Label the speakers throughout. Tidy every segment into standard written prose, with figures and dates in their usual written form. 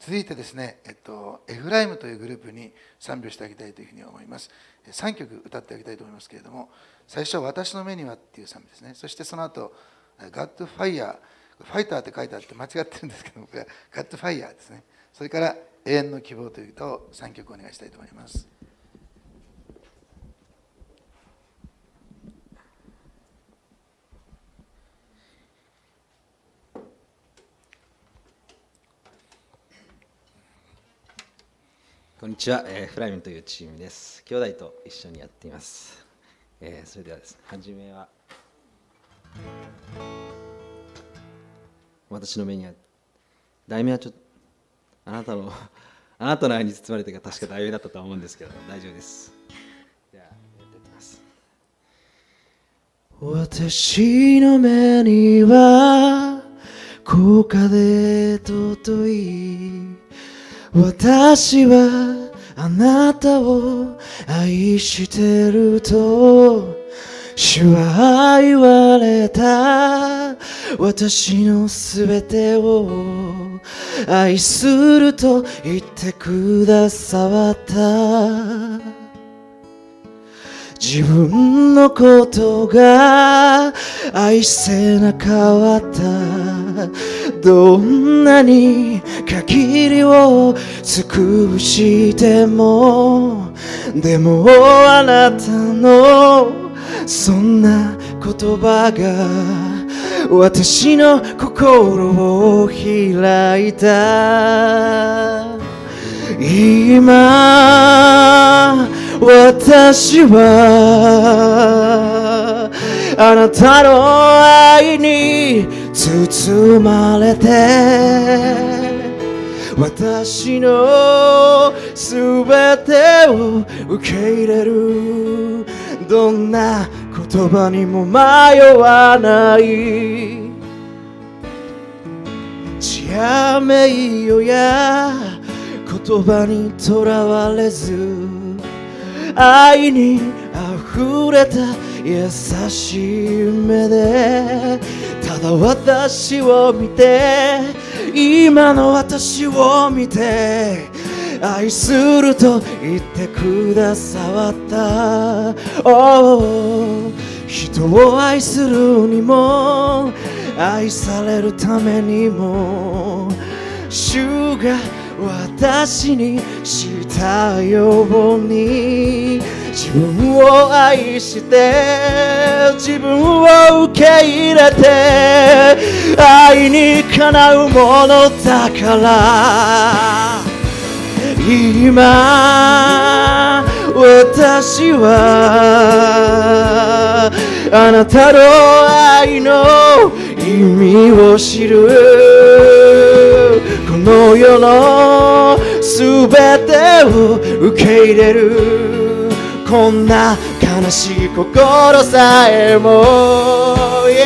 Speaker 1: 続いてですね、エフライムというグループに賛美をしてあげたいというふうに思います。3曲歌ってあげたいと思いますけれども、最初は私の目にはっていう賛美ですね。そしてその後、ガッドファイヤー、ファイターって書いてあって間違ってるんですけども、ガッドファイヤーですね。それから永遠の希望という歌を3曲お願いしたいと思います。
Speaker 2: こんにちは、フライムというチームです。兄弟と一緒にやっています。それではですね、初めは私の目には、題名はちょっとあなたの愛に包まれてが確か題名だったとは思うんですけど、大丈夫です。ではやっていきます。私の目には高価で尊い、私はあなたを愛してると主は言われた。私のすべてを愛すると言ってくださった。自分のことが愛せなかった。どんなに限りを尽くしても、でもあなたのそんな言葉が私の心を開いた。今私はあなたの愛に包まれて、私のすべてを受け入れる。どんな言葉にも迷わない。ちやめいよや言葉にとらわれず、愛に溢れた優しい目でただ私を見て、今の私を見て愛すると言ってくださった。人を愛するにも愛されるためにも、主が私にしたように、自分を愛して自分を受け入れて、愛にかなうものだから、今私はあなたの愛の意味を知る。この世のすべてを受け入れる。こんな悲しい心さえも、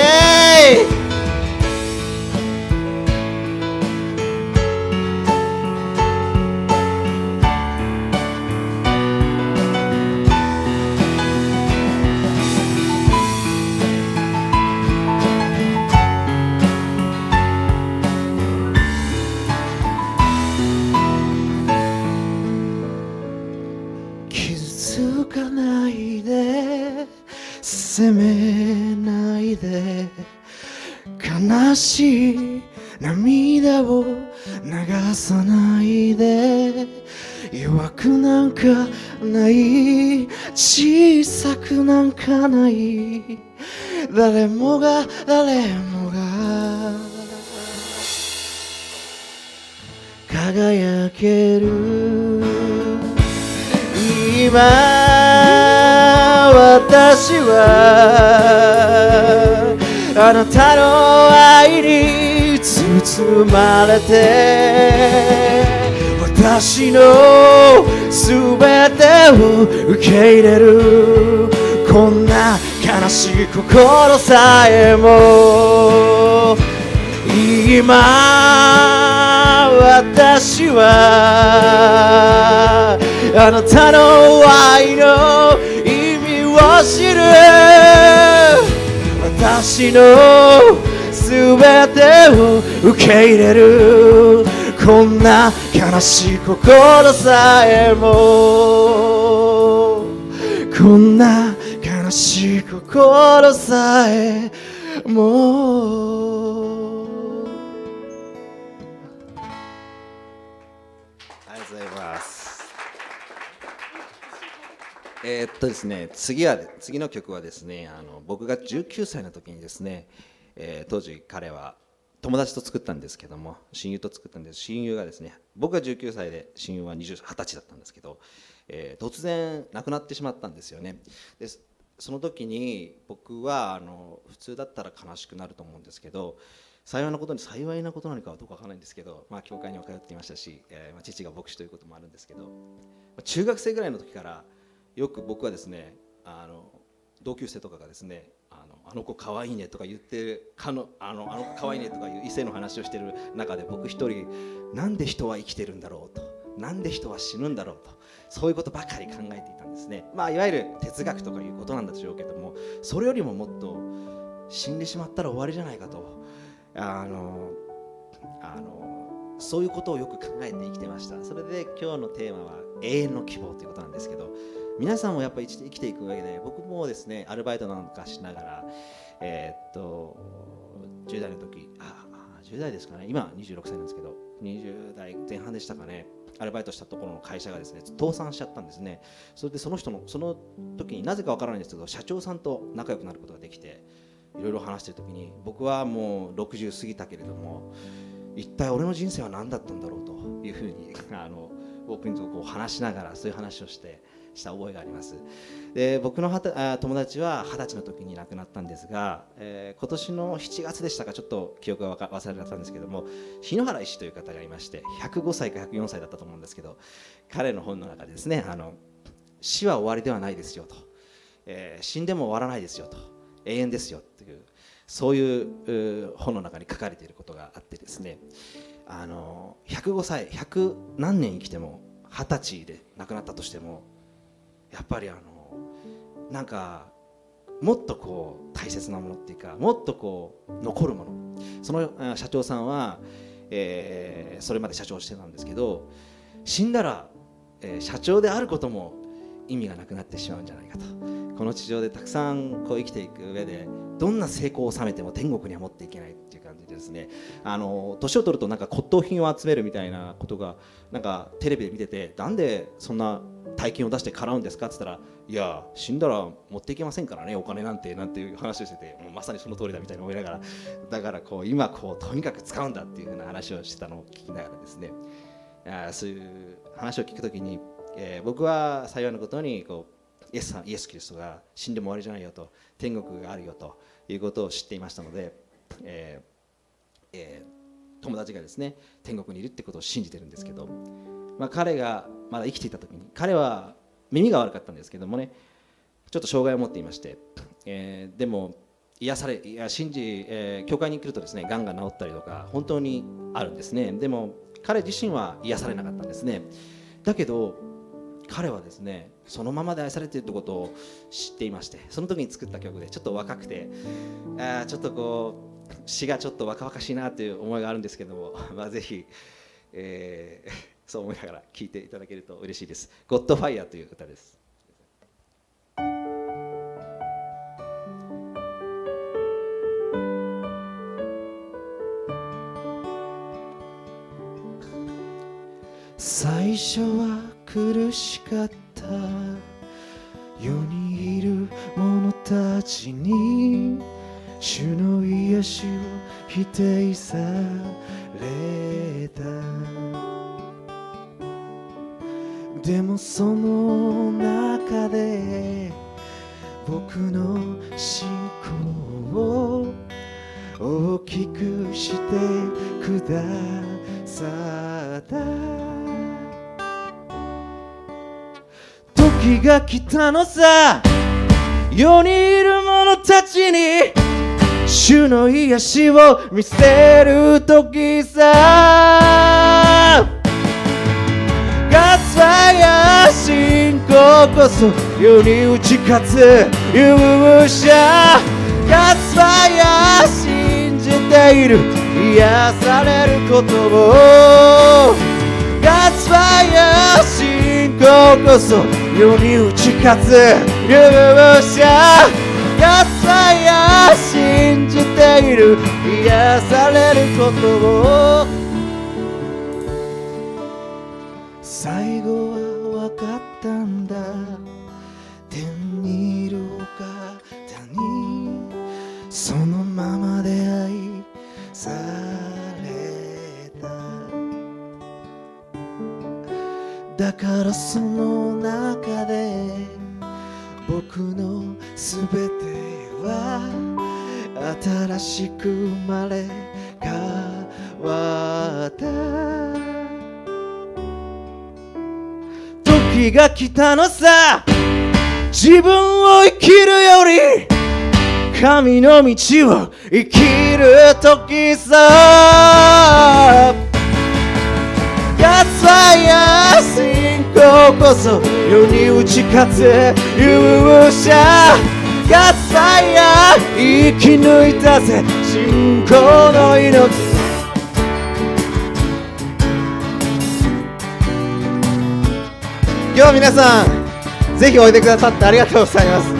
Speaker 2: 傷つかないで、責めないで、悲しい涙を流さないで、弱くなんかない、小さくなんかない、誰もが輝ける。今私はあなたの愛に包まれて、私のすべてを受け入れる。こんな悲しい心さえも、今私はあなたの愛の意味を知る。私のすべてを受け入れる。ここんな悲しい心さえもこんな悲しい心さえもありがとうございます。ですね、次の曲はですね、僕が19歳の時にですね、当時彼は友達と作ったんですけども、親友と作ったんです。親友がですね、僕が19歳で親友は20歳だったんですけど、突然亡くなってしまったんですよね。でその時に僕は普通だったら悲しくなると思うんですけど、幸いなことなのかはどうかわからないんですけど、教会には通っていましたし、父が牧師ということもあるんですけど、中学生ぐらいの時からよく僕はですね、同級生とかがですね、あの子かわいいねとか言ってるあの子かわいいねとかいう異性の話をしている中で、僕一人なんで人は生きてるんだろうと、なんで人は死ぬんだろうと、そういうことばかり考えていたんですね。いわゆる哲学とかいうことなんでしょうけども、それよりももっと死んでしまったら終わりじゃないかと、そういうことをよく考えて生きてました。それで今日のテーマは永遠の希望ということなんですけど、皆さんもやっぱり生きていく上で、僕もですねアルバイトなんかしながら、10代の時、10代ですかね、今26歳なんですけど、20代前半でしたかね、アルバイトしたところの会社がですね倒産しちゃったんですね。それでその時になぜかわからないんですけど、社長さんと仲良くなることができて、いろいろ話している時に、僕はもう60過ぎたけれども、一体俺の人生は何だったんだろうというふうに僕とこう話しながら、そういう話をした覚えがあります。で僕の友達は20歳の時に亡くなったんですが、今年の7月でしたか、ちょっと記憶が忘れられたんですけども、日野原医師という方がいまして、105歳か104歳だったと思うんですけど、彼の本の中でですね、死は終わりではないですよと、死んでも終わらないですよと、永遠ですよという、そういう本の中に書かれていることがあってですね、105歳100何年生きても、20歳で亡くなったとしても、やっぱりなんかもっとこう大切なものっていうか、もっとこう残るもの、その社長さんは、それまで社長をしてたんですけど、死んだら、社長であることも意味がなくなってしまうんじゃないかと。この地上でたくさんこう生きていく上で、どんな成功を収めても天国には持っていけないっていう感じでですね、年を取るとなんか骨董品を集めるみたいなことがなんかテレビで見てて、なんでそんな大金を出して払うんですかって言ったら、いや死んだら持っていけませんからね、お金なんていう話をしてて、もうまさにその通りだみたいな思いながら、だからこう今こうとにかく使うんだっていうふうな話をしてたのを聞きながらですね、そういう話を聞くときに、僕は幸いなことにこうイエスキリストが死んでも終わりじゃないよと、天国があるよということを知っていましたので、友達がですね天国にいるってことを信じてるんですけど、彼がまだ生きていた時に、彼は耳が悪かったんですけどもね、ちょっと障害を持っていまして、でも信じ、教会に来るとですね、がんが治ったりとか本当にあるんですね。でも彼自身は癒されなかったんですね。だけど彼はですね、そのままで愛されているってことを知っていまして、その時に作った曲で、ちょっと若くて、ちょっとこう詩がちょっと若々しいなという思いがあるんですけども、ぜひ、そう思いながら聴いていただけると嬉しいです。ゴッドファイヤーという歌です。最初は苦しかった世にいる者たちに、主の癒しを否定された。でもその中で僕の信仰を大きくしてくださった。時が来たのさ、世にいる者たちに主の癒しを見せる時さ。God's fire 信仰こそ世に打ち勝つ勇者。God's fire 信じている癒されることを God's fire 信仰こそ世に打ち勝つ勇者 God's fire 信じている癒されることを最後は分かったんだ天にいるお方にそのままで愛されただからその中で僕のすべては新しく生まれ変わった時が来たのさ自分を生きるより神の道を生きる時さ God's fire 信仰こそ世に打ち勝つ勇者 God's fire 生き抜いたぜ信仰の命今日皆さんぜひおいでくださってありがとうございます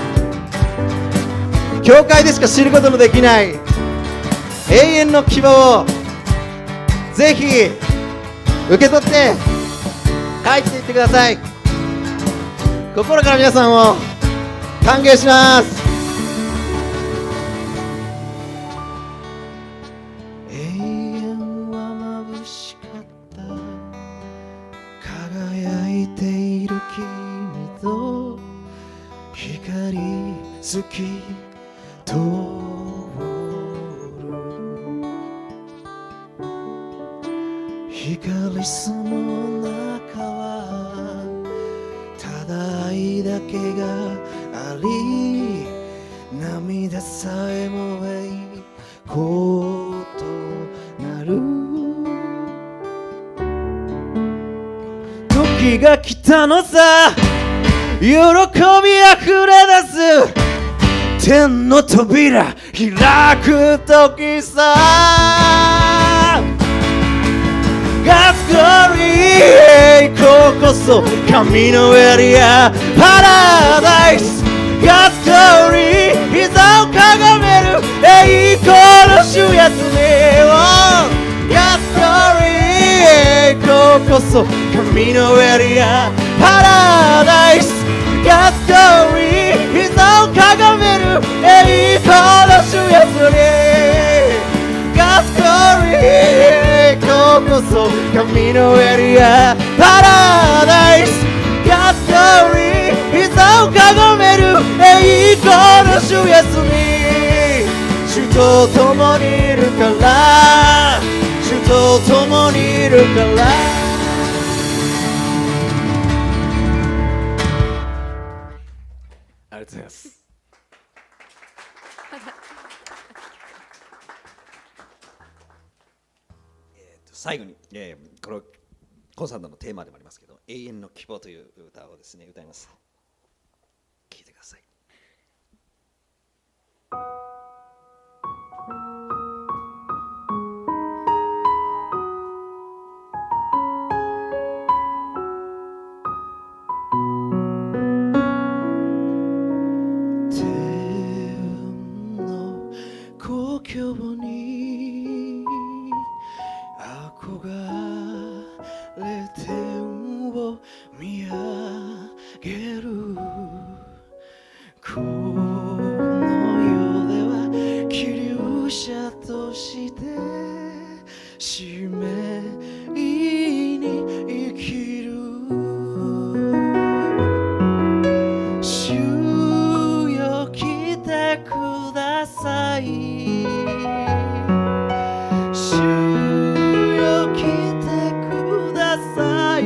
Speaker 2: 教会でしか知ることのできない永遠の希望をぜひ受け取って帰っていってください心から皆さんを歓迎します永遠は眩しかった輝いている君と光透き通る光その中はただ愛だけがあり涙さえも栄光となる時が来たのさ喜びあふれ出す天の扉開く時さ God's glory 栄光こそ神のエリアパラダイス God's glory 膝をかがめる栄光の主役に God's glory 栄光こそ神のエリアパラダイス God's glory 膝をかがめる栄光の主役に God's glory 栄光こそ神のエリアパラダイス God's glory 膝をかがめる栄光の主役に主と共にいるから主と共にいるからありがとうございます最後に、このコンサートのテーマでもありますけど永遠の希望という歌をですね歌います聴いてください天の故郷に憧れ天を見上げるこの世では希留者として使命に生きる主よ来てください主よ来てください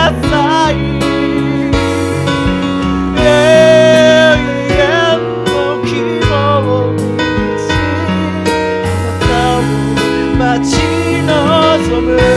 Speaker 2: ださい。永遠の希望にあなたを待ち望む。